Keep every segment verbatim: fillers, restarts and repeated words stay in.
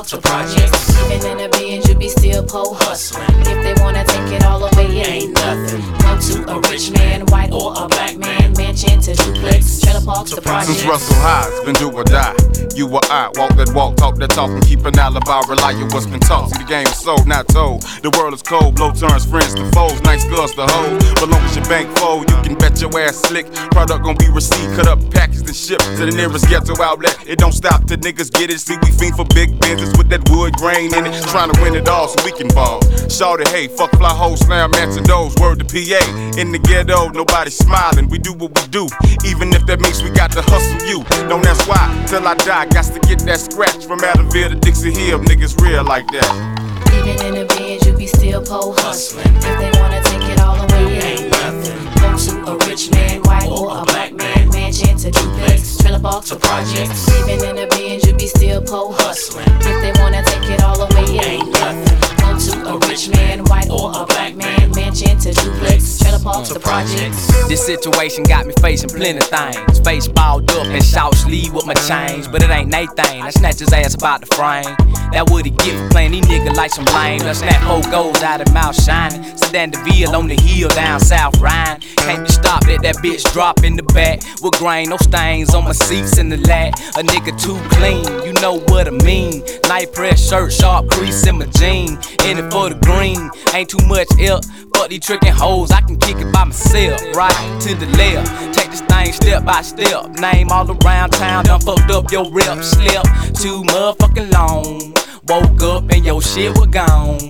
to projects. Even in the Benz, you be still po hustling. If they wanna take it all away, it ain't nothing. Go to a rich man, white or a black man, mansion to duplex, trailer parks to projects. Since Russell High's been do or die, you or I walk that walk, talk that talk, and keep an alibi, rely on what's been taught. See, the game is sold, not told. The world is cold, blow turns friends to foes, nice girls to hold. But long as your bank fold, you can bet your ass slick. Product gon' be received, cut up, packaged, and shipped to the nearest ghetto outlet. It don't stop till niggas get it. See, we fiend for big business with that wood grain in it, trying to win it all so we can ball. Shout it, hey, fuck fly hoes, slam matadors, word to P A. In the ghetto, nobody smiling. We do what we do, even if that means we got to hustle you. Don't ask why, till I die, got to get that scratch from Adamville to Dixie Hill. Niggas real like that. Even in the Benz, you be still po hustling. If they wanna take it all away, it ain't nothing. Go to a rich man, white or a black man, mansion to duplex, trailer park to projects. Even in the Benz, you be still po hustling. If they wanna take it all away, it ain't nothing. Go to a rich man, white or a black man, mansion to duplex, trailer park to projects. This situation got me facing plenty things. Face balled up and short sleeve with my chains, but it ain't they thing. I snatch his ass about the frame. That what he get for playing these niggas like some lame. I snap whole goals out of mouth shining. Sedan DeVille on the hill down South Rhine. Can't be stopped, let that bitch drop in the back. With grain, no stains on my seats in the lat. A nigga too clean, you know what I mean. Night press shirt, sharp crease in my jean. In it for the green, ain't too much ill. Fuck these trickin' hoes, I can kick it by myself. Right to the left, take this thing step by step. Name all around town, done fucked up your rep. Slept too motherfucking long. Woke up and your shit was gone.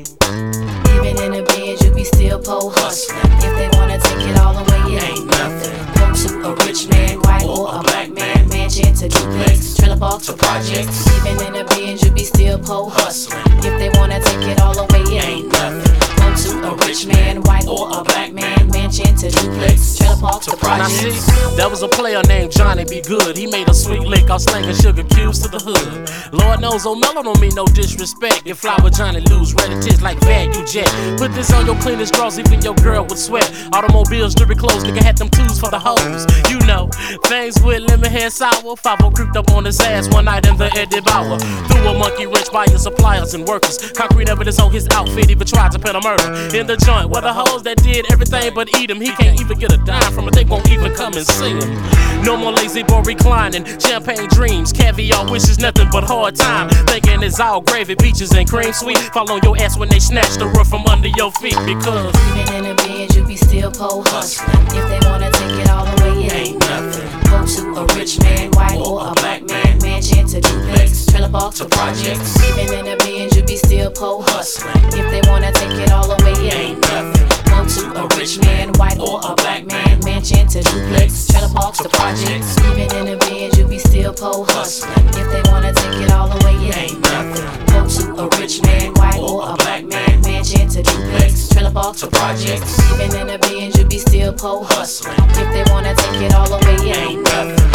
Even in the Benz, you be still po hustling. If they wanna take it all away, it ain't nothing. Go to a rich man, white or a black man, mansion to duplex, trailer park to projects. Even in the Benz, you be still po hustling. If they wanna take it all away, it ain't nothing. Go to a rich man, white or a black man, mansion to duplex, trailer park to projects. Now see, there was a player named Johnny B. Good. He made a sweet lick off slinging sugar cubes to the hood. Lord knows O'Mello don't mean no disrespect. If fly with Johnny lose red it is like value jet. Put this on your cleanest drawers, even your girl would sweat. Automobiles, stripping clothes, nigga had them twos for the hoes. You know, things with lemon hair sour. five oh creeped up on his ass one night in the Eddie Bauer. Threw a monkey wrench by his suppliers and workers. Concrete evidence on his outfit, even tried to pen a murder. In the joint, where the hoes that did everything but eat him. He can't even get a dime from it, they won't even come and see him. No more lazy boy reclining, champagne dreams, caviar wishes, nothing but hard time. Thinking it's all gravy, peaches and cream sweet. Fall on your ass when they snatch the roof from under your feet. Because even in the Benz, you be still po hustling. If they wanna take it all away, it ain't nothing. Go to a rich man, white or a black man, mansion to duplex, trailer park to projects. Even in the Benz, you be still po hustling. If they wanna take it all away, it ain't nothing. Go to a rich man, white or a black man, mansion to duplex, trailer parks to projects. Even in the Benz, you be still po hustling. If they wanna take it all away, it ain't nothing. Go to a rich man, white or a black man, mansion to duplex, trailer park to projects. Even in the Benz, you be still po hustling. If they wanna take it all away, it ain't nothing.